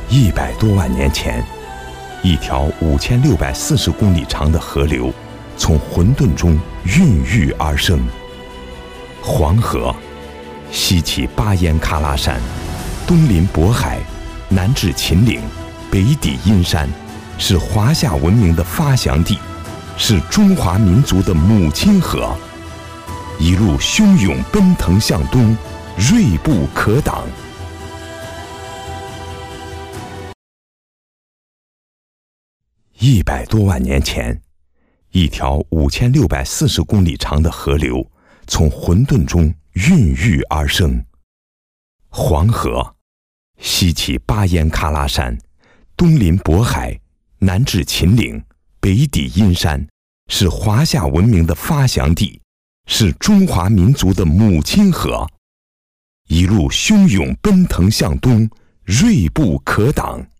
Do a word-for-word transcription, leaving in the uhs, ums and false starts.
一百多万年前，一条五千六百四十公里长的河流从混沌中孕育而生。黄河，西起巴彦喀拉山，东临渤海，南至秦岭，北抵阴山，是华夏文明的发祥地，是中华民族的母亲河。一路汹涌奔腾向东，锐不可挡。一百多万年前，一条五千六百四十公里长的河流从混沌中孕育而生。黄河，西起巴彦喀拉山，东临渤海，南至秦岭，北抵阴山，是华夏文明的发祥地，是中华民族的母亲河。一路汹涌奔腾向东，锐不可挡。